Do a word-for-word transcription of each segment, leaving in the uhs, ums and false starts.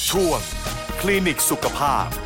ช่วงคลินิกสุขภาพ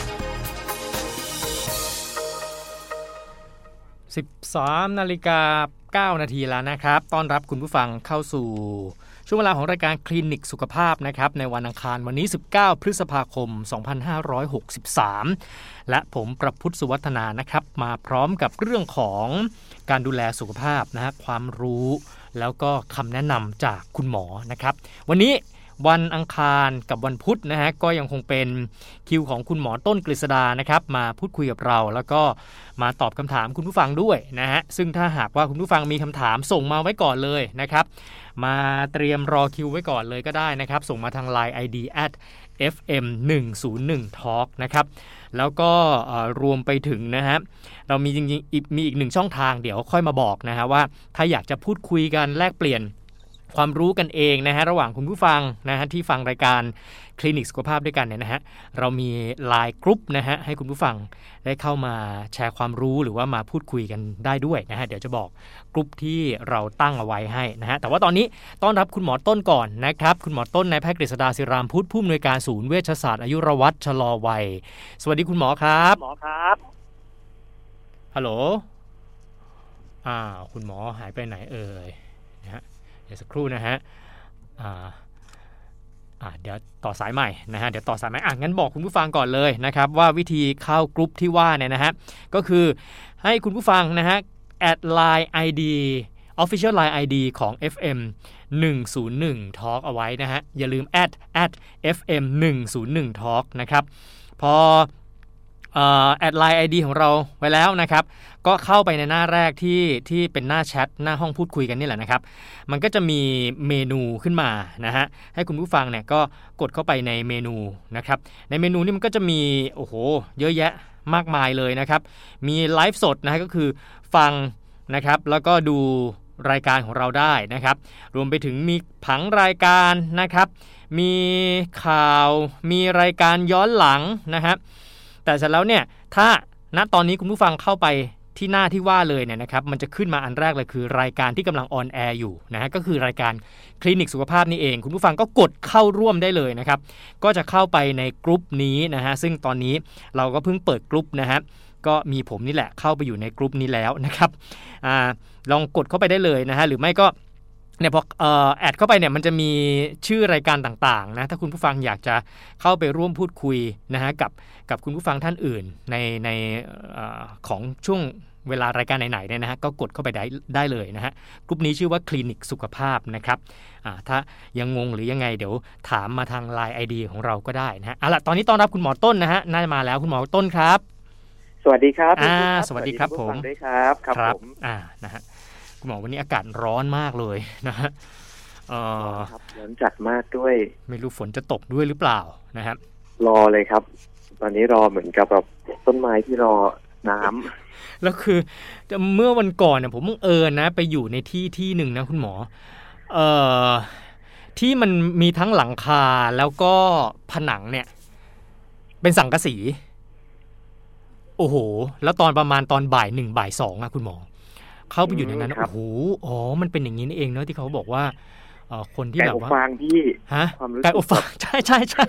สิบสามนาฬิกาเก้านาทีแล้วนะครับต้อนรับคุณผู้ฟังเข้าสู่ช่วงเวลาของรายการคลินิกสุขภาพนะครับในวันอังคารวันนี้สิบเก้าพฤษภาคมสองพันห้าร้อยหกสิบสามและผมประพุทธสุวัฒนานะครับมาพร้อมกับเรื่องของการดูแลสุขภาพนะฮะความรู้แล้วก็คำแนะนำจากคุณหมอนะครับวันนี้วันอังคารกับวันพุธนะฮะก็ยังคงเป็นคิวของคุณหมอต้นกฤษดานะครับมาพูดคุยกับเราแล้วก็มาตอบคำถามคุณผู้ฟังด้วยนะฮะซึ่งถ้าหากว่าคุณผู้ฟังมีคำถามส่งมาไว้ก่อนเลยนะครับมาเตรียมรอคิวไว้ก่อนเลยก็ได้นะครับส่งมาทาง ไลน์ ไอ ดี แอท เอฟ เอ็ม หนึ่ง ศูนย์ หนึ่ง ทอล์ก นะครับแล้วก็รวมไปถึงนะฮะเรามีจริงๆมีอีกหนึ่งช่องทางเดี๋ยวค่อยมาบอกนะฮะว่าถ้าอยากจะพูดคุยกันแลกเปลี่ยนความรู้กันเองนะฮะระหว่างคุณผู้ฟังนะฮะที่ฟังรายการคลินิกสุขภาพด้วยกันเนี่ยนะฮะเรามี ไลน์ กรุ๊ปนะฮะให้คุณผู้ฟังได้เข้ามาแชร์ความรู้หรือว่ามาพูดคุยกันได้ด้วยนะฮะเดี๋ยวจะบอกกรุ๊ปที่เราตั้งเอาไว้ให้นะฮะแต่ว่าตอนนี้ต้อนรับคุณหมอต้นก่อนนะครับคุณหมอต้นนายแพทย์กฤษดาศิรามพุทธผู้อำนวยการศูนย์เวชศาสตร์อายุรวัตรชะลอวัยสวัสดีคุณหมอครับหมอครับฮัลโหลอ้าวคุณหมอหายไปไหนเอ่ยนะฮะเดี๋ยวสักครู่นะฮะอ่าอ่าเดี๋ยวต่อสายใหม่นะฮะเดี๋ยวต่อสายใหม่อ่ะงั้นบอกคุณผู้ฟังก่อนเลยนะครับว่าวิธีเข้ากรุ๊ปที่ว่าเนี่ยนะฮะก็คือให้คุณผู้ฟังนะฮะแอด ไลน์ ไอ ดี Official ไลน์ ไอ ดี ของ เอฟ เอ็ม หนึ่ง ศูนย์ หนึ่ง Talk เอาไว้นะฮะอย่าลืมแอด แอด เอฟ เอ็ม หนึ่ง ศูนย์ หนึ่ง Talk นะครับพอเอ่อแอด ไลน์ ไอ ดี ของเราไว้แล้วนะครับก็เข้าไปในหน้าแรกที่ที่เป็นหน้าแชทหน้าห้องพูดคุยกันนี่แหละนะครับมันก็จะมีเมนูขึ้นมานะฮะให้คุณผู้ฟังเนี่ยก็กดเข้าไปในเมนูนะครับในเมนูนี่มันก็จะมีโอ้โหเยอะแยะมากมายเลยนะครับมีไลฟ์สดนะฮะก็คือฟังนะครับแล้วก็ดูรายการของเราได้นะครับรวมไปถึงมีผังรายการนะครับมีข่าวมีรายการย้อนหลังนะครับแต่เสร็จแล้วเนี่ยถ้าณตอนนี้คุณผู้ฟังเข้าไปที่หน้าที่ว่าเลยเนี่ยนะครับมันจะขึ้นมาอันแรกเลยคือรายการที่กำลังออนแอร์อยู่นะฮะก็คือรายการคลินิกสุขภาพนี่เองคุณผู้ฟังก็กดเข้าร่วมได้เลยนะครับก็จะเข้าไปในกลุ่มนี้นะฮะซึ่งตอนนี้เราก็เพิ่งเปิดกลุ่มนะฮะก็มีผมนี่แหละเข้าไปอยู่ในกลุ่มนี้แล้วนะครับอ่าลองกดเข้าไปได้เลยนะฮะหรือไม่ก็เนี่ยพอเอ่อแอดเข้าไปเนี่ยมันจะมีชื่อรายการต่างๆนะถ้าคุณผู้ฟังอยากจะเข้าไปร่วมพูดคุยนะฮะกับกับคุณผู้ฟังท่านอื่นในในเอ่อของช่วงเวลารายการไหนๆเนี่ยนะฮะก็กดเข้าไปได้ได้เลยนะฮะกลุ่มนี้ชื่อว่าคลินิกสุขภาพนะครับอ่าถ้ายังงงหรือยังไงเดี๋ยวถามมาทาง ไลน์ ไอ ดี ของเราก็ได้นะฮะเอาล่ะตอนนี้ต้อนรับคุณหมอต้นนะฮะน่าจะมาแล้วคุณหมอต้นครับสวัสดีครับอ่าสวัสดีครับผมด้วยครับครับผมอ่านะฮะคุณหมอวันนี้อากาศร้อนมากเลยนะฮะเอ่อครับร้อนจัดมากด้วยไม่รู้ฝนจะตกด้วยหรือเปล่านะครับรอเลยครับตอนนี้รอเหมือนกับแบบต้นไม้ที่รอน้ำแล้วคือเมื่อวันก่อนเนี่ยผมบังเอิญนะไปอยู่ในที่ที่หนึ่งนะคุณหมอเอ่อที่มันมีทั้งหลังคาแล้วก็ผนังเนี่ยเป็นสังกะสีโอ้โหแล้วตอนประมาณตอนบ่ายหนึ่งบ่ายสองอะคุณหมอเข้าไปอยู่ในนั้นโอ้โหอ๋อมันเป็นอย่างนี้นี่เองเนาะที่เขาบอกว่าเอ่อคนที่แบบว่าไก่อบฟางพี่ฮะไก่อบฟางใช่ใช่ใช่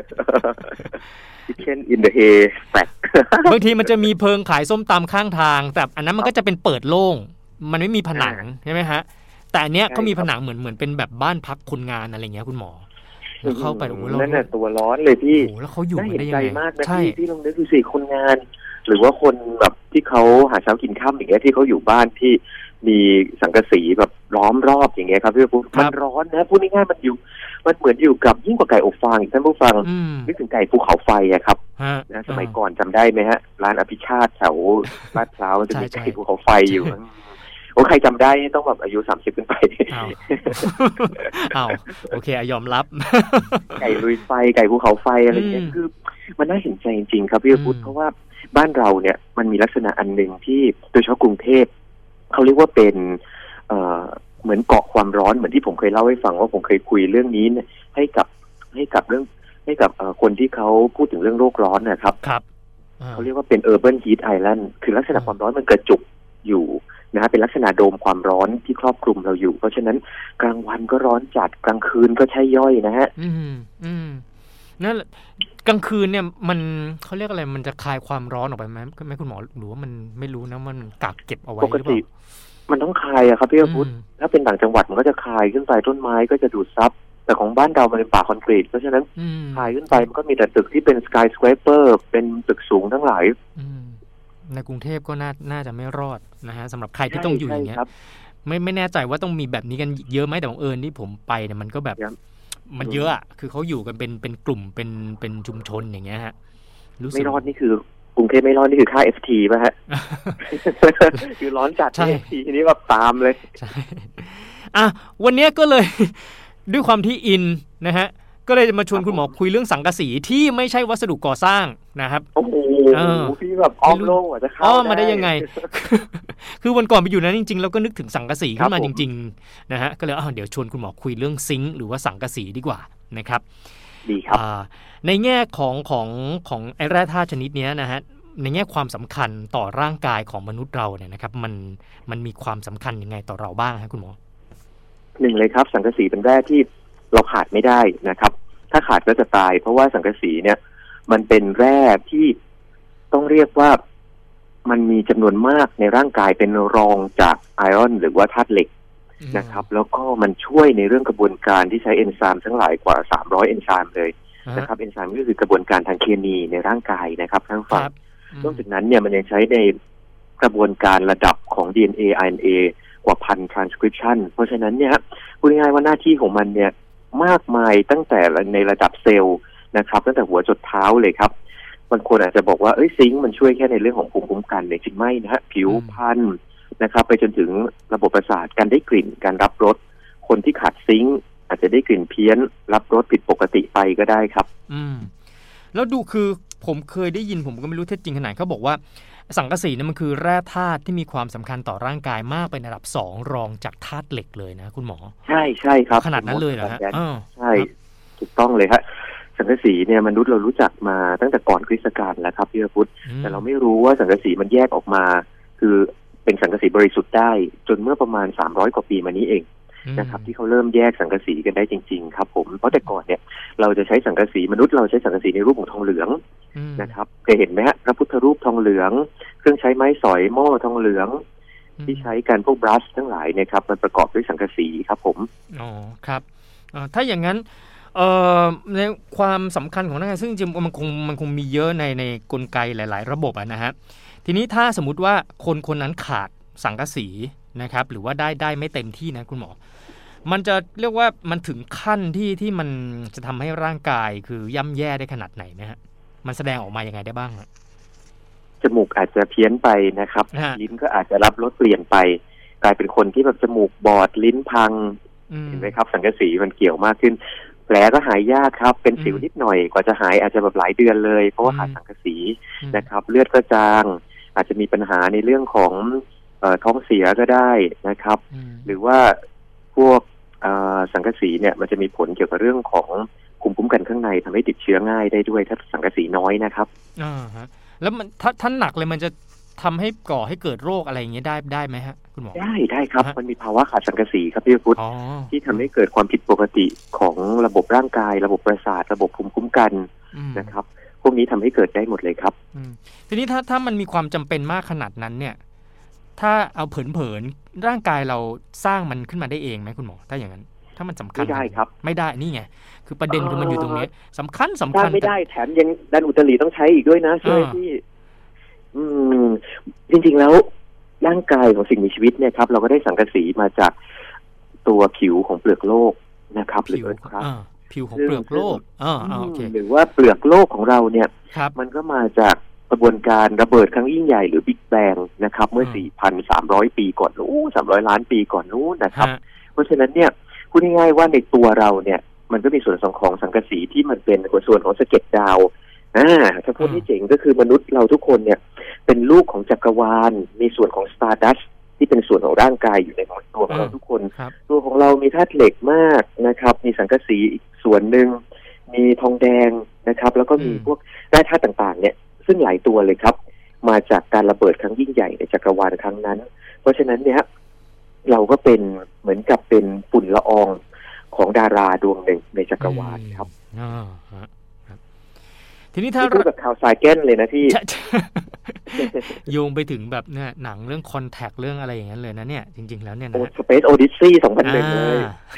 เช่น in the hay flat บางทีมันจะมีเพิงขายส้มตำข้างทางแต่อันนั้นมันก็จะเป็นเปิดโล่งมันไม่มีผนังใช่ไหมฮะแต่อันเนี้ยก็มีผนังเหมือนเหมือนเป็นแบบบ้านพักคนงานอะไรเงี้ยคุณหมอแล้วเข้าไปโอ้โหนั่นน่ะตัวร้อนเลยพี่โอ้แล้วเขาอยู่กันได้ยังไงมากนะพี่พี่ลองนึกดูสิคนงานหรือว่าคนแบบที่เขาหาเช้ากินค่ำอย่างเงี้ยที่เขาอยู่บ้านที่มีสังกะสีแบบล้อมรอบอย่างเงี้ยครับพี่ปุ๊มันร้อนนะพูดง่ายๆมันอยู่มันเหมือนอยู่กับยิ่งกว่าไก่อบฟางท่านผู้ฟังนึกถึงไก่ภูเขาไฟอะครับนะสมัยก่อนจำได้ไหมฮะร้านอภิชาติแถวลาดพร้าวมันจะมีไก่ภูเขาไฟอยู่โอ้ใครจำได้ต้องแบบอายุสามสิบขึ้นไปอ้าวอ้าวโอเคยอมรับไก่ลุยไฟไก่ภูเขาไฟอะไรเงี้ยคือมันน่าเห็นใจจริงๆครับพี่พุทธเพราะว่าบ้านเราเนี่ยมันมีลักษณะอันหนึ่งที่โดยเฉพาะกรุงเทพเขาเรียกว่าเป็นเอ่อเหมือนเกาะความร้อนเหมือนที่ผมเคยเล่าให้ฟังว่าผมเคยคุยเรื่องนี้ให้กับให้กับเรื่องให้กับคนที่เขาพูดถึงเรื่องโลกร้อนนะครับครับเขาเรียกว่าเป็น urban heat island คือลักษณะความร้อนมันกระจุกอยู่นะฮะเป็นลักษณะโดมความร้อนที่ครอบคลุมเราอยู่เพราะฉะนั้นกลางวันก็ร้อนจัดกลางคืนก็ใช่ย่อยนะฮะอืมอืมนั่นกลางคืนเนี่ยมันเขาเรียกอะไรมันจะคลายความร้อนออกไปไหมไหมคุณหมอหรือว่ามันไม่รู้นะมันกักเก็บเอาไว้หรือเปล่ามันต้องคายอะครับพี่พุทธถ้าเป็นต่างจังหวัดมันก็จะคายขึ้นไปต้นไม้ก็จะดูดซับแต่ของบ้านเรามันเป็นป่าคอนกรีตเพราะฉะนั้นคายขึ้นไปมันก็มีแต่ตึกที่เป็นสกายสแควเปอร์เป็นตึกสูงทั้งหลายในกรุงเทพก็น่าน่าจะไม่รอดนะฮะสำหรับใครที่ต้องอยู่อย่างเงี้ยไม่ไม่แน่ใจว่าต้องมีแบบนี้กันเยอะไหมแต่บังเอิญที่ผมไปเนี่ยมันก็แบบมันเยอะอ่ะคือเขาอยู่กันเป็นเป็นกลุ่มเป็นเป็นชุมชนอย่างเงี้ยฮะไม่รอดนี่คือกรุงเทพไม่รอดนี่คือค่า เอฟ ที ป่ะฮะ คือร้อนจัด เอฟ ที ทีนี้แบบตามเลยใช่อ่ะวันนี้ก็เลยด้วยความที่อินนะฮะก็เลยมาชวนคุณหมอคุยเรื่องสังกะสีที่ไม่ใช่วัสดุก่อสร้างนะครับโอ้โหพี่แบบอ้อมโลกอ่ะจะเข้าอ้อมมาได้ยังไงคือวันก่อนไปอยู่นั้นจริงๆแล้วก็นึกถึงสังกะสีขึ้นมาจริงๆนะฮะก็เลยอ้าวเดี๋ยวชวนคุณหมอคุยเรื่องซิงค์หรือว่าสังกะสีดีกว่านะครับดีครับในแง่ของของของไอ้แร่ธาตุชนิดนี้นะฮะในแง่ความสำคัญต่อร่างกายของมนุษย์เราเนี่ยนะครับมันมันมีความสำคัญยังไงต่อเราบ้างครับคุณหมอหนึ่งเลยครับสังกะสีเป็นแร่ที่เราขาดไม่ได้นะครับถ้าขาดก็จะตายเพราะว่าสังกะสีเนี่ยมันเป็นแร่ที่ต้องเรียกว่ามันมีจำนวนมากในร่างกายเป็นรองจากไอออนหรือว่าธาตุเหล็กนะครับแล้วก็มันช่วยในเรื่องกระบวนการที่ใช้เอนไซม์ทั้งหลายกว่าสามร้อยเอนไซม์เลยนะครับเอนไซม์ก็คือกระบวนการทางเคมีในร่างกายนะครับทั้งฝั่งนอกจากนั้นเนี่ยมันยังใช้ในกระบวนการระดับของ ดี เอ็น เอ อาร์ เอ็น เอ กว่าพัน transcription เพราะฉะนั้นเนี่ยพูดง่ายๆว่าหน้าที่ของมันเนี่ยมากมายตั้งแต่ในระดับเซลล์นะครับตั้งแต่หัวจดเท้าเลยครับบางคนอาจจะบอกว่าเอ้ยซิงค์มันช่วยแค่ในเรื่องของภูมิคุ้มกันเนี่ยจริงไม่นะฮะผิวพรรณนะครับไปจนถึงระบบประสาทการได้กลิ่นการรับรสคนที่ขาดซิงค์อาจจะได้กลิ่นเพี้ยนรับรสผิดปกติไปก็ได้ครับอืมแล้วดูคือผมเคยได้ยินผมก็ไม่รู้เท็จจริงขนาดเขาบอกว่าสังกะสีเนี่ยมันคือแร่ธาตุที่มีความสำคัญต่อร่างกายมากเป็นระดับสองรองจากธาตุเหล็กเลยนะคุณหมอใช่ใช่ครับขนาดนั้นเลยเหรอฮะใช่ถูกต้องเลยครับสังกะสีเนี่ยมนุษย์เรารู้จักมาตั้งแต่ก่อนคริสต์กาลแล้วครับพี่พุทธแต่เราไม่รู้ว่าสังกะสีมันแยกออกมาคือเป็นสังกะสีบริสุทธิ์ได้จนเมื่อประมาณสามร้อยกว่าปีมานี้เองนะครับที่เขาเริ่มแยกสังกะสีกันได้จริงๆครับผมเพราะแต่ก่อนเนี่ยเราจะใช้สังกะสีมนุษย์เราใช้สังกะสีในรูปของทองเหลืองนะครับเคยเห็นไหมฮะพระพุทธรูปทองเหลืองเครื่องใช้ไม้สอยหม้อทองเหลืองที่ใช้กันพวกบรัชทั้งหลายเนี่ยครับมันประกอบด้วยสังกะสีครับผมอ๋อครับถ้าอย่างนั้นในความสำคัญของร่างกายซึ่งจริงๆมันคงมันคงมีเยอะในในกลไกหลายๆระบบนะฮะทีนี้ถ้าสมมุติว่าคนคนนั้นขาดสังกะสีนะครับหรือว่าได้ได้ไม่เต็มที่นะคุณหมอมันจะเรียกว่ามันถึงขั้นที่ที่มันจะทำให้ร่างกายคือย่ำแย่ได้ขนาดไหนไหมฮะมันแสดงออกมายังไงได้บ้างจมูกอาจจะเพี้ยนไปนะครับลิ้นก็อาจจะรับรสเปลี่ยนไปกลายเป็นคนที่แบบจมูกบอดลิ้นพังเห็นไหมครับสังกะสีมันเกี่ยวมากขึ้นแผลก็หายยากครับเป็นสิวนิดหน่อยกว่าจะหายอาจจะแบบหลายเดือนเลยเพราะว่าขาดสังกะสีนะครับเลือดก็จางอาจจะมีปัญหาในเรื่องของเอ่อท้องเสียก็ได้นะครับหรือว่าพวกสังกะสีเนี่ยมันจะมีผลเกี่ยวกับเรื่องของภูมิคุ้มกันข้างในทำให้ติดเชื้อง่ายได้ด้วยถ้าสังกะสีน้อยนะครับอ่าฮะแล้วมันถ้าท่านหนักเลยมันจะทำให้ก่อให้เกิดโรคอะไรอย่างเงี้ยได้ได้ไหมฮะคุณหมอได้ได้ครับมันมีภาวะขาดสังกะสีครับพี่พุทธที่ทำให้เกิดความผิดปกติของระบบร่างกายระบบประสาทระบบภูมิคุ้มกันนะครับพวกนี้ทำให้เกิดได้หมดเลยครับทีนี้ถ้าถ้ามันมีความจำเป็นมากขนาดนั้นเนี่ยถ้าเอาเผินๆร่างกายเราสร้างมันขึ้นมาได้เองไหมคุณหมอถ้าอย่างนั้นถ้ามันสำคัญไม่ได้ครับไม่ได้นี่ไงคือประเด็นคือมันอยู่ตรงนี้สำคัญสำคัญไม่ได้แถมยังดันอุตริต้องใช้อีกด้วยนะช่วยที่อืมจริงๆแล้วร่างกายของสิ่งมีชีวิตเนี่ยครับเราก็ได้สังกะสีมาจากตัวผิวของเปลือกโลกนะครับหรือครับผิวของเปลือกโลกอ่าโอเคหรือว่าเปลือกโลกของเราเนี่ยมันก็มาจากกระบวนการระเบิดครั้งยิ่งใหญ่หรือบิ๊กแบงนะครับเมื่อ สี่พันสามร้อย ปีก่อนนู้นสามร้อยล้านปีก่อนนู้นนะครับเพราะฉะนั้นเนี่ยพูดง่ายๆว่าในตัวเราเนี่ยมันก็มีส่วนของสังกะสีที่มันเป็นส่วนของสะเก็ดดาวอ่าถ้าพูดที่เจ๋งก็คือมนุษย์เราทุกคนเนี่ยเป็นลูกของจักรวาลมีส่วนของสตาร์ดัสที่เป็นส่วนของร่างกายอยู่ในตัวของเราทุกคนตัวของเรามีธาตุเหล็กมากนะครับมีสังกะสีอีกส่วนหนึ่งมีทองแดงนะครับแล้วก็มีพวกแร่ธาตุต่างๆเนี่ยซึ่งหลายตัวเลยครับมาจากการระเบิดครั้งยิ่งใหญ่ในจักรวาลครั้งนั้นเพราะฉะนั้นเนี่ยเราก็เป็นเหมือนกับเป็นฝุ่นละอองของดาราดวงหนึ่งในจักรวาลครับอ่าฮะทีนี้ถ้าพูดแบบข่าวสายแกนเลยนะพี่โยงไปถึงแบบเนี่ยหนังเรื่องคอนแทคเรื่องอะไรอย่างนั้นเลยนะเนี่ยจริงๆแล้วเนี่ยนะ Space Odyssey สองพันหนึ่งเลย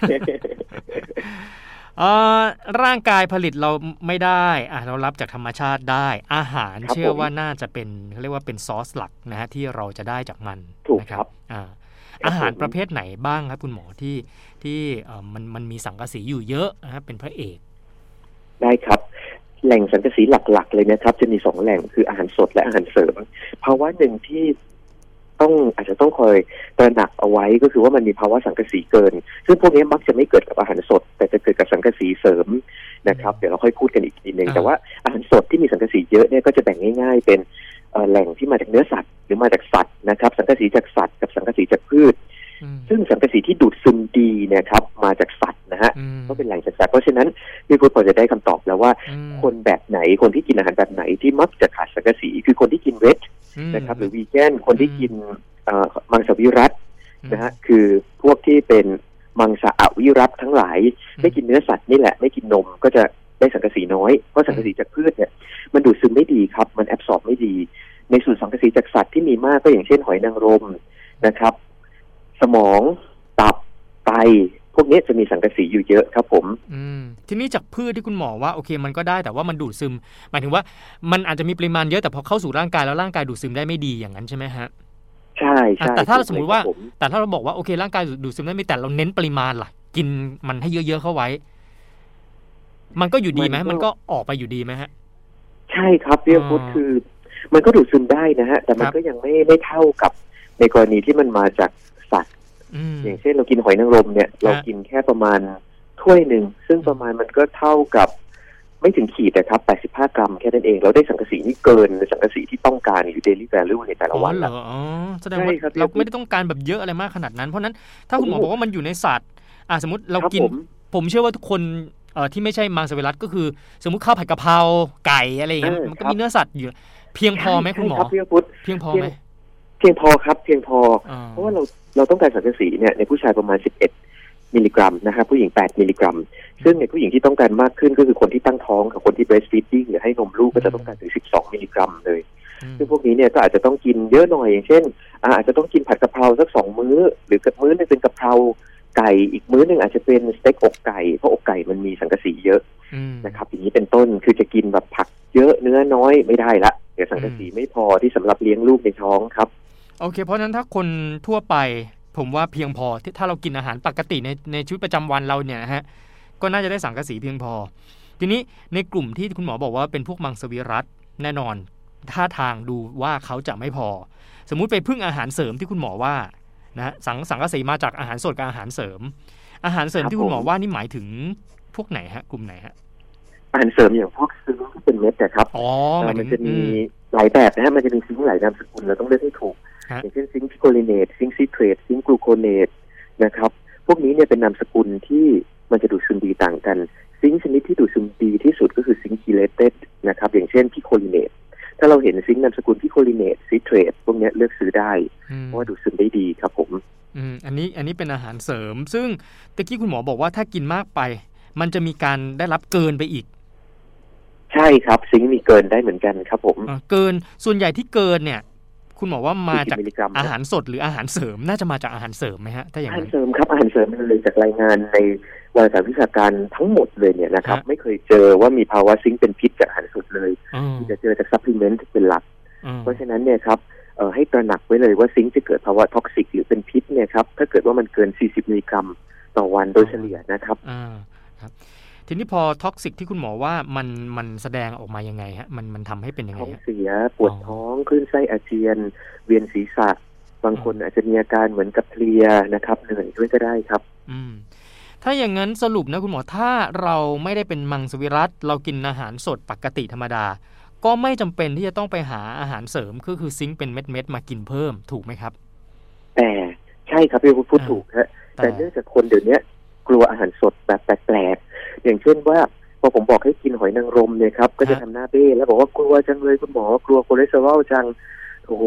เอ่อร่างกายผลิตเราไม่ได้อ่ะเรารับจากธรรมชาติได้อาหารเชื่อว่าน่าจะเป็นเขาเรียกว่าเป็นซอสหลักนะฮะที่เราจะได้จากมันถูกครับอ่าอาหารประเภทไหนบ้างครับคุณหมอที่ที่เอ่อมันมันมีสังกะสีอยู่เยอะนะครับเป็นพระเอกได้ครับแหล่งสังกะสีหลักๆเลยนะครับจะมีสองแหล่งคืออาหารสดและอาหารเสริมภาวะหนึ่งที่ต้องอาจจะต้องคอยตระหนักเอาไว้ก็คือว่ามันมีภาวะสังกะสีเกินซึ่งพวกนี้มักจะไม่เกิดกับอาหารสดแต่จะเกิดกับสังกะสีเสริมนะครับเดี๋ยวเราค่อยพูดกันอีกทีนึงแต่ว่าอาหารสดที่มีสังกะสีเยอะเนี่ยก็จะแบ่งง่ายๆเป็นแหล่งที่มาจากเนื้อสัตว์หรือมาจากสัตว์นะครับสังกะสีจากสัตว์กับสังกะสีจากพืชซึ่งสังกะสีที่ดูดซึมดีนะครับมาจากสัตว์นะฮะก็เป็นแหล่งจากสัตว์เพราะฉะนั้นพี่พุทธพอจะได้คำตอบแล้วว่าคนแบบไหนคนที่กินอาหารแบบไหนที่มักจะขาดสังกะสีคือคนที่กินเวจนะครับหรือวีแกนคนที่กินมังสวิรัตินะฮะคือพวกที่เป็นมังสอวิรัติทั้งหลายไม่กินเนื้อสัตว์นี่แหละไม่กินนมก็จะได้สังกะสีน้อยเพราะสังกะสีจากพืชเนี่ยมันดูดซึมไม่ดีครับมันแอบซอร์บไม่ดีในส่วนสังกะสีจากสัตว์ที่มีมากก็อย่างเช่นหอยนางรมนะครับสมองตับไตพวกนี้จะมีสังกะสีอยู่เยอะครับผมอืมทีนี้จากพืชที่คุณหมอว่าโอเคมันก็ได้แต่ว่ามันดูดซึมหมายถึงว่ามันอาจจะมีปริมาณเยอะแต่พอเข้าสู่ร่างกายแล้วร่างกายดูดซึมได้ไม่ดีอย่างนั้นใช่ไหมฮะใช่ใช่แต่ถ้าสมมติว่าแต่ถ้าเราบอกว่าโอเคร่างกายดูดซึมได้ไม่แต่เราเน้นปริมาณล่ะกินมันให้เยอะๆเข้าไว้มันก็อยู่ดีไหมมันก็ออกไปอยู่ดีไหมฮะใช่ครับเรียกพูดคือมันก็ดูดซึมได้นะฮะแต่มันก็ยังไม่ไม่เท่ากับในกรณีที่มันมาจากสัตว์อย่างเช่นเรากินหอยนางรมเนี่ยเรากินแค่ประมาณถ้วยหนึ่งซึ่งประมาณมันก็เท่ากับไม่ถึงขีดนะครับแปดสิบห้ากรัมแค่นั้นเองเราได้สังกะสีนี่เกินสังกะสีที่ต้องการหรือ daily value ในแต่ละวันแล้วอ๋อแสดงว่าเราไม่ได้ต้องการแบบเยอะอะไรมากขนาดนั้นเพราะนั้นถ้าคุณหมอบอกว่ามันอยู่ในสัตว์อ่ะสมมติเรากินผมเชื่อว่าทุกคนเอ่อที่ไม่ใช่มังสวิรัติก็คือสมมุติข้าวผัดกะเพราไก่อะไรอย่างเงี้ยมันก็มีเนื้อสัตว์อยู่เพียงพอไหมคุณหมอเพียงพอไหมเพียงพอครับเพียงพอเพราะว่าเราเราต้องการสังกะสีเนี่ยในผู้ชายประมาณสิบเอ็ดมิลลิกรัมนะครับผู้หญิงแปดมิลลิกรัมซึ่งในผู้หญิงที่ต้องการมากขึ้นก็คือคนที่ตั้งท้องกับคนที่ breastfeeding หรือให้นมลูกก็จะต้องการถึงสิบสองมิลลิกรัมเลยซึ่งพวกนี้เนี่ยก็อาจจะต้องกินเยอะหน่อยอย่างเช่นอาจจะต้องกินผัดกะเพราสักสองมื้อหรือกับมื้อนึงเป็นกะเพราไก่อีกมื้อนึงอาจจะเป็นสเต็กอกไก่เพราะอกไก่มันมีสังกะสีเยอะนะครับอย่างนี้เป็นต้นคือจะกินแบบผักเยอะเนื้อน้อยไม่ได้ละเดี๋ยวสังกะสีไม่พอที่สำหรับเลี้ยงลูกในท้องครับโอเคเพราะฉะนั้นถ้าคนทั่วไปผมว่าเพียงพอถ้าเรากินอาหารปกติในในชีวิตประจำวันเราเนี่ยนะฮะก็น่าจะได้สังกะสีเพียงพอทีนี้ในกลุ่มที่คุณหมอบอกว่าเป็นพวกมังสวิรัติแน่นอนท่าทางดูว่าเขาจะไม่พอสมมุติไปพึ่งอาหารเสริมที่คุณหมอว่านะสังสังกะสีมาจากอาหารสดกับอาหารเสริมอาหารเสริมที่คุณหมอว่านี่หมายถึงพวกไหนฮะกลุ่มไหนฮะอาหารเสริมอย่างพวกซิงค์ที่เป็นเม็ดนะครับอ๋อมันจะมีหลายแบบนะฮะมันจะมีซิงค์หลายนามสกุลเราต้องเลือกให้ถูกอย่างเช่นซิงค์พิโคลิเนตซิงค์ซิเทรตซิงค์กลูโคเนตนะครับพวกนี้เนี่ยเป็นนามสกุลที่มันจะดูดซึมดีต่างกันซิงค์ชนิดที่ดูดซึมดีที่สุดก็คือซิงค์คีเลเต็ดนะครับอย่างเช่นพิโคลิเนตถ้าเราเห็นซิงค์นามสกุลพิโคลิเนตซิเทรตพวกนี้เลือกซื้อได้เพราะว่าดูดซึมได้ดีครับผมอืมอันนี้อันนี้เป็นอาหารเสริมซึ่งตะกี้คุณหมอบอกว่าถ้ากินมากไปมันจะมีการได้รับเกินไปอีกใช่ครับซิงค์มีเกินได้เหมือนกันครับผมเกินส่วนใหญ่ที่เกินเนี่ยคุณหมอว่ามาจากอาหารสดหรืออาหารเสริมน่าจะมาจากอาหารเสริมไหมฮะถ้าอย่างนั้นอาหารเสริมครับอาหารเสริมเลยจากรายงานในวารสารวิชาการทั้งหมดเลยเนี่ยนะครับไม่เคยเจอว่ามีภาวะซิงค์เป็นพิษจากอาหารสดเลยจะเจอจากซัพพลีเมนต์เป็นหลักเพราะฉะนั้นเนี่ยครับให้ตระหนักไว้เลยว่าซิงค์จะเกิดภาวะท็อกซิกหรือเป็นพิษเนี่ยครับถ้าเกิดว่ามันเกินสี่สิบมิลลิกรัมต่อวันโดยเฉลี่ยนะครับทีนี้พอท็อกซิกที่คุณหมอว่ามันมันแสดงออกมายังไงฮะมันมันทำให้เป็นยังไงท้องเสียปวดท้องคลื่นไส้อาเจียนเวียนศีรษะบางคนอาจจะมีอาการเหมือนกับเพลียนะครับเหนื่อยด้วยก็ได้ครับอืมถ้าอย่างนั้นสรุปนะคุณหมอถ้าเราไม่ได้เป็นมังสวิรัติเรากินอาหารสดปกติธรรมดาก็ไม่จำเป็นที่จะต้องไปหาอาหารเสริมก็คือซิงค์เป็นเม็ดๆมากินเพิ่มถูกไหมครับแต่ใช่ครับพี่พูดถูกฮะแต่เนื่องจากคนเดี๋ยวนี้กลัวอาหารสดแบบแปลกๆอย่างเช่นว่าพอผมบอกให้กินหอยนางรมเนี่ยครับก็จะทำหน้าเบ้แล้วบอกว่ากลัวจังเลยคุณหมอกลัวคอเลสเตอรอลจังโอ้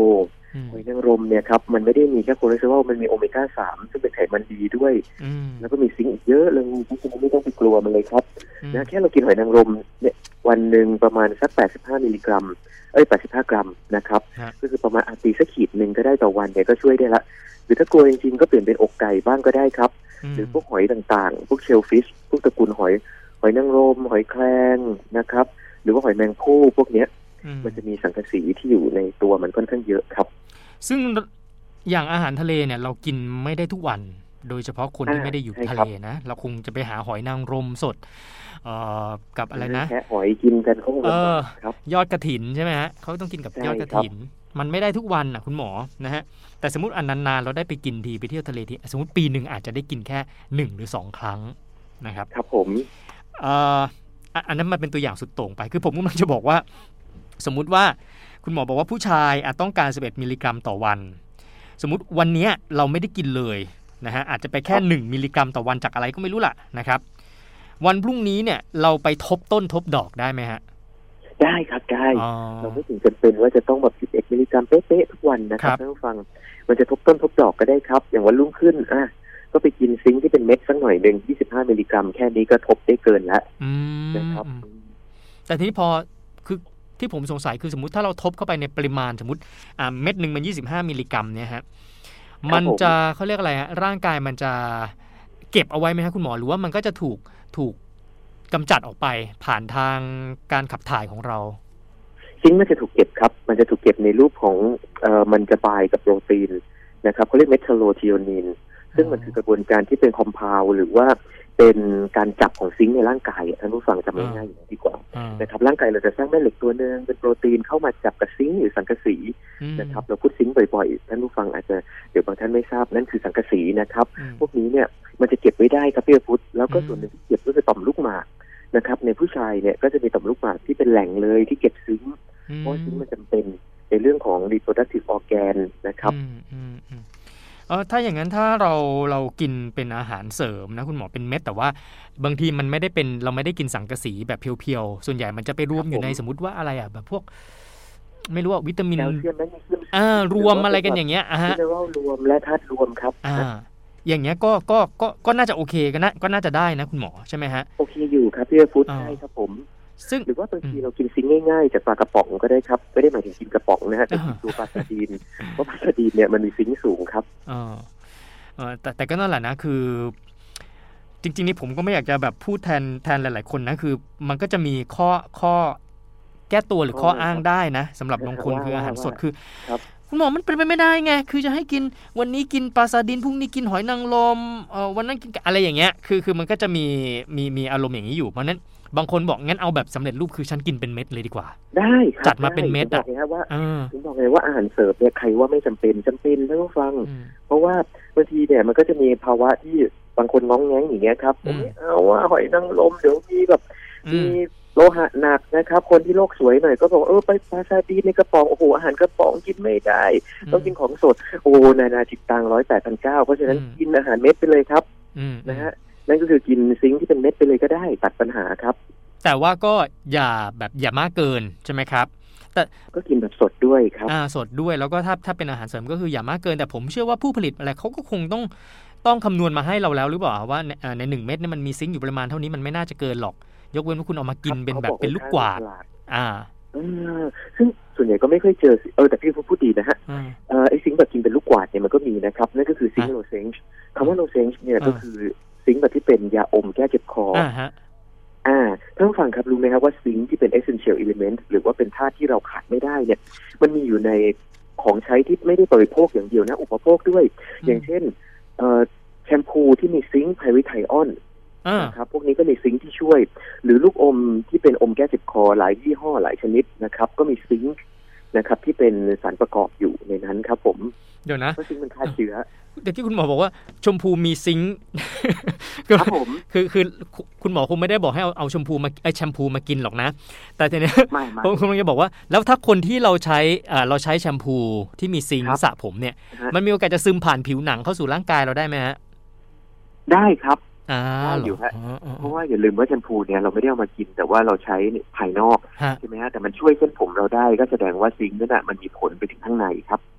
หอยนางรมเนี่ยครับมันไม่ได้มีแค่คอเลสเตอรอลมันมีโอเมก้าสามซึ่งเป็นไขมันดีด้วยแล้วก็มีซิงค์อีกเยอะเลยที่คุณไม่ต้องไปกลัวมันเลยครับนะแค่เรากินหอยนางรมเนี่ยวันหนึ่งประมาณสักแปดสิบห้ามิลลิกรัมเอ้ยแปดสิบห้ากรัมนะครับก็คือประมาณอาตีสักขีดหนึ่งก็ได้ต่อวันเนี่ยก็ช่วยได้ละหรือถ้ากลัวจริงๆก็เปลี่ยนเป็นอกไก่บ้างก็ได้ครับหรือพวกหอยต่างๆพวกเชลฟิชพวกตระกูลหอยหอยนางรมหอยแครงนะครับหรือว่าหอยแมงภู่พวกเนี้ยมันจะมีสังกะสีที่อยู่ในตัวมันค่อนข้างเยอะครับซึ่งอย่างอาหารทะเลเนี่ยเรากินไม่ได้ทุกวันโดยเฉพาะคนที่ไม่ได้อยู่ทะเลนะเราคงจะไปหาหอยนางรมสดเอ่อกับอะไรนะแค่หอยกินกันเขาคงครับยอดกระถินใช่ไหมฮะเขาต้องกินกับยอดกระถินมันไม่ได้ทุกวันอ่ะคุณหมอนะฮะแต่สมมติอันนานๆเราได้ไปกินทีไปเที่ยวทะเลทีสมมติปีหนึ่งอาจจะได้กินแค่หนึ่งหรือสองครั้งนะครับครับผมเอ่ออันนั้นมันเป็นตัวอย่างสุดโต่งไปคือผมกำลังจะบอกว่าสมมุติว่าคุณหมอบอกว่าผู้ชายอาจต้องการสิบเอ็ดมิลลิกรัมต่อวันสมมุติวันนี้เราไม่ได้กินเลยนะฮะอาจจะไปแค่หนึ่งมิลลิกรัมต่อวันจากอะไรก็ไม่รู้ล่ะนะครับวันพรุ่งนี้เนี่ยเราไปทบต้นทบดอกได้ไหมฮะได้ครับได้เราไม่ถึงจำเป็นว่าจะต้องแบบสิบเอ็ดมิลลิกรัมเป๊ะๆทุกวันนะครับท่านผู้ฟังมันจะทบต้นทบดอกก็ได้ครับอย่างวันรุ่งขึ้นอ่ะก็ไปกินซิงค์ที่เป็นเม็ดสักหน่อยนึงยี่สิบห้ามิลลิกรัมแค่นี้ก็ทบได้เกินแล้วนะครับแต่ทีนี้พอคือที่ผมสงสัยคือสมมุติถ้าเราทบเข้าไปในปริมาณสมมติอ่าเม็ดนึงมันยี่สิบห้ามิลลิกรัมเนี่ยฮะมันจะเขาเรียกอะไรฮะร่างกายมันจะเก็บเอาไว้ไหมครับคุณหมอหรือว่ามันก็จะถูกถูกกำจัดออกไปผ่านทางการขับถ่ายของเราซิงค์มันจะถูกเก็บครับมันจะถูกเก็บในรูปของเอ่อมันจะบายกับโปรตีนนะครับเขาเรียกเมทาโลไทโอนีนซึ่งมันคือกระบวนการที่เป็นคอมเพลหรือว่าเป็นการจับของซิงค์ในร่างกายท่านผู้ฟังจำง่ายๆอย่างนี้ดีกว่านะครับร่างกายเราจะสร้างแม่เหล็กตัวนึงเป็นโปรตีนเข้ามาจับกับซิงค์หรือสังกะสีนะครับเราพูดซิงค์บ่อยๆท่านผู้ฟังอาจจะเดี๋ยวบางท่านไม่ทราบนั่นคือสังกะสีนะครับพวกนี้เนี่ยมันจะเก็บไว้ได้ครับพี่พุทธแล้วก็ส่วนหนึ่งที่เก็บก็คือต่อมลูกหมากนะครับในผู้ชายเนี่ยก็จะมีต่อมลูกหมากที่เป็นแหล่งเลยที่เก็บซิงค์เพราะซิงค์มันจำเป็นในเรื่องของ reproductive organ นะครับเออถ้าอย่างนั้นถ้าเราเรากินเป็นอาหารเสริมนะคุณหมอเป็นเม็ดแต่ว่าบางทีมันไม่ได้เป็นเราไม่ได้กินสังกะสีแบบเพียวๆส่วนใหญ่มันจะไปรวมอยู่ในสมมติว่าอะไรอ่ะแบบพวกไม่รู้ว่าวิตามินอ่ารวมอะไรกันอย่างเงี้ยอ่ะฮะมิเนอรัลรวมและธาตุรวมครับอ่าอย่างเงี้ยก็ก็ก็ก็น่าจะโอเคก็น่าก็น่าจะได้นะคุณหมอใช่ไหมฮะโอเคอยู่ครับพี่พุทธใช่ครับผมซึ่งหรือว่าบางทีเรากินซิงค์ง่ายๆจากปลากระป๋องก็ได้ครับไม่ได้หมายถึงกินกระป๋องนะฮะแต่กินตัวปลาซาดีนเพราะปลาซาดีนเนี่ยมันมีซิงค์สูงครับอ๋อเออแต่แต่ก็นั่นแหละนะคือจริงๆนี่ผมก็ไม่อยากจะแบบพูดแทนแทนหลายๆคนนะคือมันก็จะมีข้อข้อแก้ตัวหรือข้ออ้างได้นะสำหรับบางคนคืออาหารสดคือคุณหมอมันเป็นไปไม่ได้ไงคือจะให้กินวันนี้กินปลาซาดีนพรุ่งนี้กินหอยนางรมเอ่อวันนั้นกินอะไรอย่างเงี้ยคือคือมันก็จะมีมีมีอารมณ์อย่างนี้อยู่เพราะนั้นบางคนบอกงั้นเอาแบบสำเร็จรูปคือฉันกินเป็นเม็ดเลยดีกว่าได้จัดมาเป็นเม็ดอ่ะว่าผมบอกเลยว่าอาหารเสริมเนี่ยใครว่าไม่จำเป็นจำเป็นท่านผู้ฟังเพราะว่าบางทีเนี่ยมันก็จะมีภาวะที่บางคนง้องแง้งอย่างเงี้ยครับผมไม่เอาว่าหอยนางรมเดี๋ยวมีแบบมีโลหะหนักนะครับคนที่โลกสวยหน่อยก็บอกเออไปปลาซาดีนในกระป๋องโอ้โหอาหารกระป๋องกินไม่ได้ต้องกินของสดโอ้นานาจิตตังร้อยแปดพันเก้าเพราะฉะนั้นกินอาหารเม็ดไปเลยครับนะฮะนั่นก็คือกินซิงค์ที่เป็นเม็ดไปเลยก็ได้ตัดปัญหาครับแต่ว่าก็อย่าแบบอย่ามากเกินใช่ไหมครับแต่ก็กินแบบสดด้วยครับอ่าสดด้วยแล้วก็ถ้าถ้าเป็นอาหารเสริมก็คืออย่ามากเกินแต่ผมเชื่อว่าผู้ผลิตอะไรเขาก็คงต้องต้องคำนวณมาให้เราแล้วหรือเปล่าว่าในในหนึ่งเม็ดนี่มันมีซิงค์อยู่ประมาณเท่านี้มันไม่น่าจะเกินหรอกยกเว้นว่าคุณเอามากินเป็นแบบเป็นลูกกวาดอ่าซึ่งส่วนใหญ่ก็ไม่ค่อยเจอเออแต่พี่พูดดีนะฮะเออไอซิงค์แบบกินเป็นลูกกวาดเนี่ยมันก็มีนะครับนั่นก็คือซิงค์โลเซนจ์คำว่าโลเซนจ์เนี่ยก็คือซิงค์แบบที่เป็นยาอมแก้เจ็บคออ่าฮะอ่าท่านผู้ฟังครับรู้ไหมครับว่าซิงค์ที่เป็น essential element หรือว่าเป็นธาตุที่เราขาดไม่ได้เนี่ยมันมีอยู่ในของใช้ที่ไม่ได้บริโภคอย่างเดียวนะอุปโภคด้วยอย่างเช่นเอ่อแชมพูที่มีซิงค์ไพริไทออนนะครับพวกนี้ก็มีซิงค์ที่ช่วยหรือลูกอมที่เป็นอมแก้เจ็บคอหลายยี่ห้อหลายชนิดนะครับก็มีซิงค์นะครับที่เป็นสารประกอบอยู่ในนั้นครับผมเดี๋ยวนะเพราะซิงค์มันฆ่าเชื้อเดี๋ยวที่คุณหมอบอกว่าชมพูมีซิงค์ครับผมคือคือคุณหมอคงไม่ได้บอกให้เอาเอาชมพูมาไอแชมพูมากินหรอกนะแต่ทีนี้ผมคงจะบอกว่าแล้วถ้าคนที่เราใช้อ่าเราใช้แชมพูที่มีซิงค์สระผมเนี่ยมันมีโอกาสจะซึมผ่านผิวหนังเข้าสู่ร่างกายเราได้ไหมฮะได้ครับอ่าอยู่ฮะเพราะว่าอย่าลืมว่าแชมพูเนี่ยเราไม่ได้เอามากินแต่ว่าเราใช้ภายนอกใช่ไหมฮะแต่มันช่วยเส้นผมเราได้ก็แสดงว่าซิงค์นั่นแหะมันมีผลไปถึงข้างในครับอ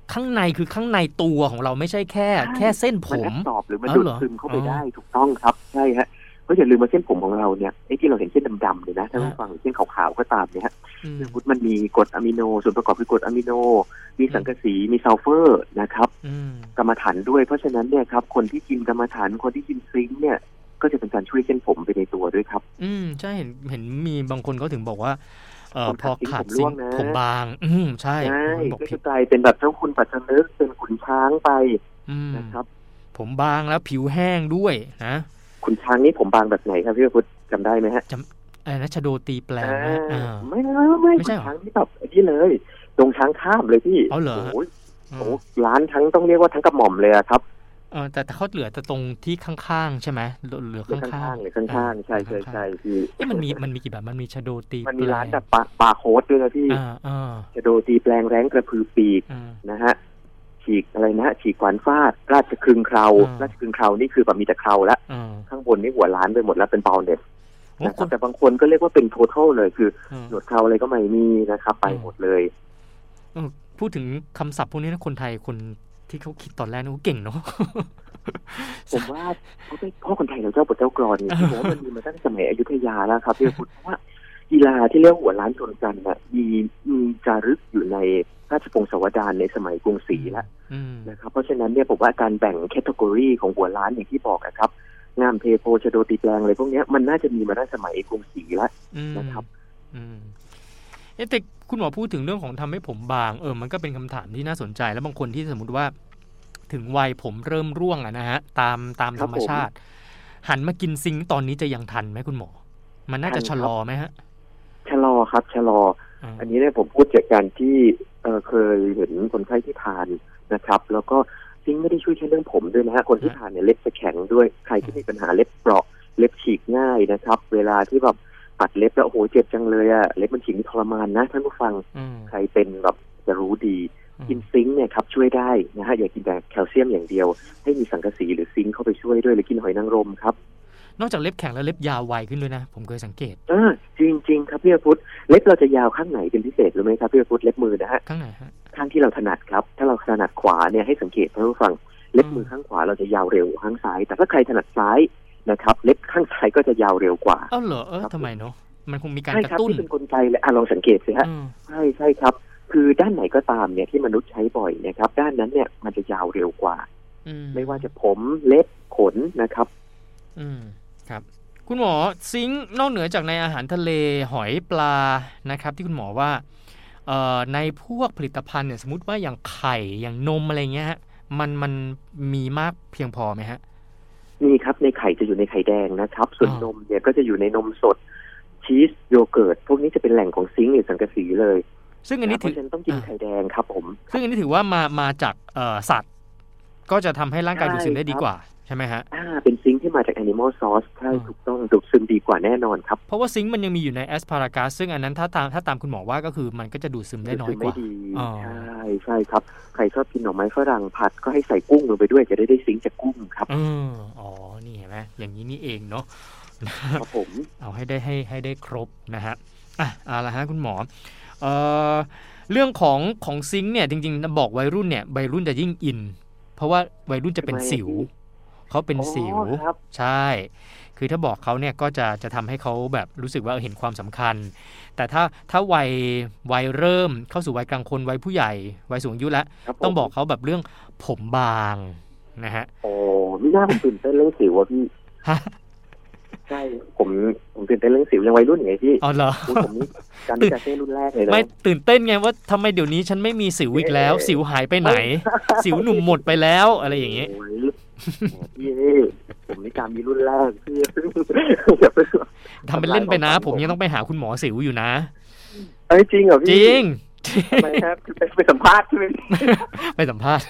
ข้างในคือข้างในตัวของเราไม่ใช่แค่แค่เส้นผมมันแอบสอบหรือมันดูดซึมเข้าไปได้ถูกต้องครับใช่ฮะก็อย่าลืมว่าเส้นผมของเราเนี่ยไอ้ที่เราเห็นเส้นดำๆเลยนะถ้าเราฟังเส้นขาวๆก็ตามเนี่ยฮะสมมติมันมีกรดอะมิโนส่วนประกอบคือกรดอะมิโนมีสังกะสีมีซัลเฟอร์นะครับกรรมฐานด้วยเพราะฉะนั้นเนี่ยครับคนที่กินกรรมฐานคนที่กินซิงค์เนี่ยก็จะเป็นการช่วยเส้นผมไปในตัวด้วยครับอืมใช่เห็นเห็นมีบางคนเขาถึงบอกว่าเอ่อพอขาดซิงค์ผมบางอืมใช่ก็จะกลายเป็นแบบเจ้าคุณปัจจนึกเป็นขุนช้างไปนะครับผมบางแล้วผิวแห้งด้วยนะขุนช้างนี่ผมบางแบบไหนครับพี่พุทธจำได้ไหมฮะจำอะไรนะชโดตีแปลงนะไม่ไม่ไม่ขุนช้างที่แบบที่เลยตรงช้างข้ามเลยพี่อ๋อเหรอโอ้โหร้านทั้งต้องเรียกว่าทั้งกระหม่อมเลยครับเออแต่แต่เขาเหลือแต่ตรงที่ข้างๆใช่ไหมเหลือข้างๆเลยข้างๆใช่ใช่ใช่พี่เอ๊ะมันมีมันมีกี่แบบมันมีชโดตีมันมีร้านแบบปาปาโค้ดด้วยนะพี่ชโดตีแปลงแร้งกระพือปีกนะฮะฉีกอะไรนะฉีกขวานฟาดราชคลึงเคราราชคลึงเครานี่คือแบบมีแต่เคราละข้างบนนี่หัวล้านไปหมดแล้วเป็นเบลเนสนะครับแต่บางคนก็เรียกว่าเป็นโททัลเลยคือหนวดเคราอะไรก็ไม่มีนะครับไปหมดเลยพูดถึงคำศัพท์พวกนี้นะคนไทยคนที่เขาคิดตอนแรกนี่เขาเก่งเนาะผมว่าเขาเป็นพ่อคนไทยเราเจ้าบทเจ้ากรอนนี่ผมว่ามันมีมาตั้งแต่สมัยอยุธยาแล้วครับพี่พุทธเพราะว่ากีฬาที่เรียกหัวล้านชนกันน่ะมีมีจารึกอยู่ในราชพงศาวดารในสมัยกรุงศรีแล้วนะครับเพราะฉะนั้นเนี่ยผมว่าการแบ่งแคตตากรีของหัวล้านอย่างที่บอกครับงามเทโพชโดตีแปลงอะไรพวกนี้มันน่าจะมีมาตั้งสมัยกรุงศรีแล้วนะครับเอ๊ะแต่คุณหมอพูดถึงเรื่องของทำให้ผมบางเออมันก็เป็นคำถามที่น่าสนใจแล้วบางคนที่สมมติว่าถึงวัยผมเริ่มร่วงอะนะฮะตามตามธรรมชาติหันมากินซิงค์ตอนนี้จะยังทันไหมคุณหมอมันน่าจะชะลอไหมฮะชะลอครับชะลออันนี้เนี่ยผมพูดจากการที่เอ่อเคยเห็นคนไข้ที่ทานนะครับแล้วก็ซิงค์ไม่ได้ช่วยแค่เรื่องผมด้วยนะฮะคนที่ทานเนี่ยเล็บจะแข็งด้วยใครที่มีปัญหาเล็บเปราะเล็บฉีกง่ายนะครับเวลาที่แบบตัดเล็บแล้วโอ้โหเจ็บจังเลยอะเล็บมันฉีกทรมานนะท่านผู้ฟังใครเป็นแบบจะรู้ดีกินซิงค์เนี่ยครับช่วยได้นะฮะอย่ากินแต่แคลเซียมอย่างเดียวให้มีสังกะสีหรือซิงค์เข้าไปช่วยด้วยหรือกินหอยนางรมครับนอกจากเล็บแข็งแล้วเล็บยาวไวขึ้นด้วยนะผมเคยสังเกตเออจริงๆครับพี่พุทธเล็บเราจะยาวข้างไหนเป็นพิเศษหรือไม่ครับพี่พุทธเล็บมือนะฮะข้างไหนฮะข้างที่เราถนัดครับถ้าเราถนัดขวาเนี่ยให้สังเกตท่านผู้ฟังเล็บมือข้างขวาเราจะยาวเร็วข้างซ้ายแต่ถ้าใครถนัดซ้ายนะครับเล็บข้างซ้ายก็จะยาวเร็วกว่าเอ้าเหรอเออทำไมเนาะมันคงมีการกระตุ้นที่เป็นกลไกเลยอ่ะลองสังเกตสิฮะใช่ใช่ครับคือด้านไหนก็ตามเนี่ยที่มนุษย์ใช้บ่อยนะครับด้านนั้นเนี่ยมันจะยาวเร็วกว่าไม่ว่าจะผมเล็บขนนะครับอืมครับคุณหมอซิงค์นอกเหนือจากในอาหารทะเลหอยปลานะครับที่คุณหมอว่าเอ่อในพวกผลิตภัณฑ์เนี่ยสมมุติว่าอย่างไข่อย่างนมอะไรเงี้ยฮะมันมันมีมากเพียงพอไหมฮะมีครับในไข่จะอยู่ในไข่แดงนะครับส่วนนมเนี่ยก็จะอยู่ในนมสดชีสโยเกิร์ตพวกนี้จะเป็นแหล่งของซิงค์หรือสังกะสีเลยซึ่งอันนี้ถือต้องกินไข่แดงครับผมซึ่งอันนี้ถือว่ามามาจากเอ่อสัตว์ก็จะทำให้ร่างกายดูดซึมได้ดีกว่าใช่ไหมฮะอ่าเป็นซิงค์ที่มาจาก animal source ใช่ถูกต้องดูดซึมดีกว่าแน่นอนครับเพราะว่าซิงค์มันยังมีอยู่ในแอสพารากัสซึ่งอันนั้นถ้าตามถ้าตามคุณหมอว่าก็คือมันก็จะดูดซึมได้น้อยกว่าใช่ใช่ครับใครชอบกินหน่อไม้ฝรั่งผัดก็ให้ใส่กุ้งลงไปด้วยจะได้ได้ซิงค์จากกุ้งครับอ๋อนี่เห็นไหมอย่างนี้นี่เองเนาะครับผมเอาให้ได้ให้ให้ได้ครบนะฮะอ่ะเอาละฮะคุณหมอเอ่อเรื่องของของซิงค์เนี่ยจริงๆบอกวัยรุ่นเนี่ยวัยรุ่นจะยิ่งอินเพราะว่าวัยรุ่นจะเป็นสิวเขาเป็นสิวใช่คือถ้าบอกเขาเนี่ยก็จะจะทำให้เขาแบบรู้สึกว่าเห็นความสำคัญแต่ถ้าถ้าวัยวัยเริ่มเข้าสู่วัยกลางคนวัยผู้ใหญ่วัยสูงอายุแล้วต้องบอกเขาแบบเรื่องผมบางนะฮะโอ้ไม่น่าผมตื่นเต้นเรื่องสิวอ่ะพี่ใช่ผมผมตื่นเต้นเรื่องสิวยังวัยรุ่นไงพี่อ๋อเหรอผมนี่การที่จะเต้นรุ่นแรกเลยนะไม่ตื่นเต้นไงว่าทำไมเดี๋ยวนี้ฉันไม่มีสิวอีกแล้วสิวหายไปไหนสิวหนุ่มหมดไปแล้วอะไรอย่างเงี้ยพี่ผมนี่การมีรุ่นแรกพี่ทำเป็นเล่นไปนะผมยังต้องไปหาคุณหมอสิวอยู่นะเอ้ยจริงเหรอพี่จริงทำไมครับไปสัมภาษณ์ใช่ไหมไปสัมภาษณ์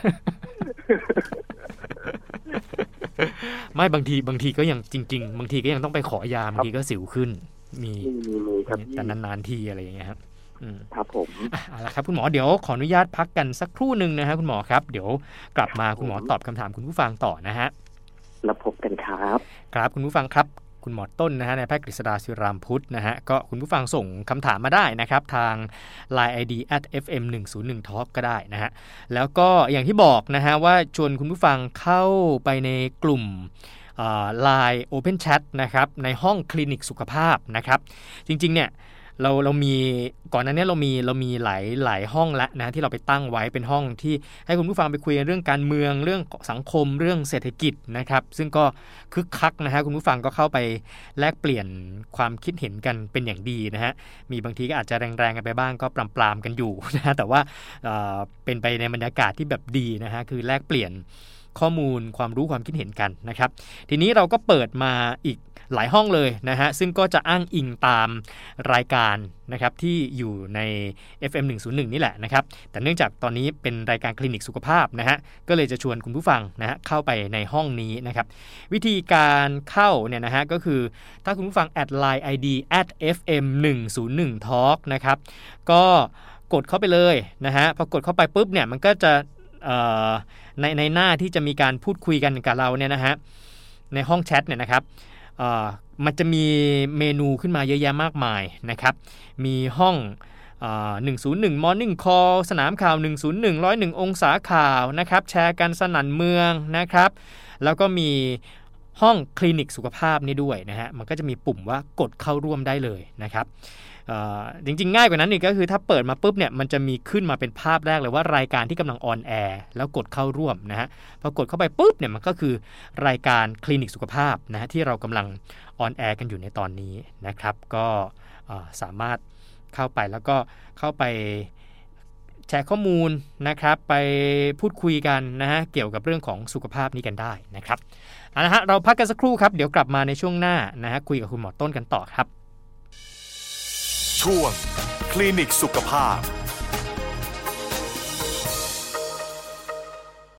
ไม่บางทีบางทีก็ยังจริงๆบางทีก็ยังต้องไปขอยาบางทีก็สิวขึ้นมีแต่นานๆทีอะไรอย่างเงี้ยครับครับผมเอาละครับคุณหมอเดี๋ยวขออนุญาตพักกันสักครู่นึงนะฮะคุณหมอครับเดี๋ยวกลับมาคุณหมอตอบคำถามคุณผู้ฟังต่อนะฮะแล้วพบกันครับครับคุณผู้ฟังครับคุณหมอต้นนะฮะนายแพทย์กฤษดาศิรามพุทธนะฮะก็คุณผู้ฟังส่งคำถามมาได้นะครับทาง ไลน์ ไอ ดี แอท เอฟ เอ็ม หนึ่งศูนย์หนึ่ง ทอล์ก ก็ได้นะฮะแล้วก็อย่างที่บอกนะฮะว่าชวนคุณผู้ฟังเข้าไปในกลุ่มไลน์ Open Chat นะครับในห้องคลินิกสุขภาพนะครับจริงๆเนี่ยเราเรามีก่อนหน้านี้เรามีเรามีหลายหลายห้องแล้วนะที่เราไปตั้งไว้เป็นห้องที่ให้คุณผู้ฟังไปคุยเรื่องการเมืองเรื่องสังคมเรื่องเศรษฐกิจนะครับซึ่งก็คึกคักนะฮะคุณผู้ฟังก็เข้าไปแลกเปลี่ยนความคิดเห็นกันเป็นอย่างดีนะฮะมีบางทีก็อาจจะแรงๆกันไปบ้างก็ปรามๆกันอยู่นะฮะแต่ว่าเอ่อเป็นไปในบรรยากาศที่แบบดีนะฮะคือแลกเปลี่ยนข้อมูลความรู้ความคิดเห็นกันนะครับทีนี้เราก็เปิดมาอีกหลายห้องเลยนะฮะซึ่งก็จะอ้างอิงตามรายการนะครับที่อยู่ใน เอฟ เอ็ม หนึ่งศูนย์หนึ่ง นี่แหละนะครับแต่เนื่องจากตอนนี้เป็นรายการคลินิกสุขภาพนะฮะก็เลยจะชวนคุณผู้ฟังนะฮะเข้าไปในห้องนี้นะครับวิธีการเข้าเนี่ยนะฮะก็คือถ้าคุณผู้ฟังแอด ไลน์ ไอ ดี แอท เอฟ เอ็ม หนึ่งศูนย์หนึ่ง ทอล์ก นะครับก็กดเข้าไปเลยนะฮะพอกดเข้าไปปุ๊บเนี่ยมันก็จะในในหน้าที่จะมีการพูดคุยกันกับเราเนี่ยนะฮะในห้องแชทเนี่ยนะครับมันจะมีเมนูขึ้นมาเยอะแยะมากมายนะครับมีห้องหนึ่งศูนย์หนึ่ง Morning Call สนามข่าวหนึ่งศูนย์หนึ่ง หนึ่งศูนย์หนึ่งองศาข่าวนะครับแชร์กันสนั่นเมืองนะครับแล้วก็มีห้องคลินิกสุขภาพนี่ด้วยนะฮะมันก็จะมีปุ่มว่ากดเข้าร่วมได้เลยนะครับจริงๆง่ายกว่านั้นอีกก็คือถ้าเปิดมาปุ๊บเนี่ยมันจะมีขึ้นมาเป็นภาพแรกเลยว่ารายการที่กำลังออนแอร์แล้วกดเข้าร่วมนะฮะพอกดเข้าไปปุ๊บเนี่ยมันก็คือรายการคลินิกสุขภาพนะฮะที่เรากำลังออนแอร์กันอยู่ในตอนนี้นะครับก็สามารถเข้าไปแล้วก็เข้าไปแชร์ข้อมูลนะครับไปพูดคุยกันนะฮะเกี่ยวกับเรื่องของสุขภาพนี้กันได้นะครับเอาละฮะเราพักกันสักครู่ครับเดี๋ยวกลับมาในช่วงหน้านะฮะคุยกับคุณหมอต้นกันต่อครับช่วงคลินิกสุขภาพ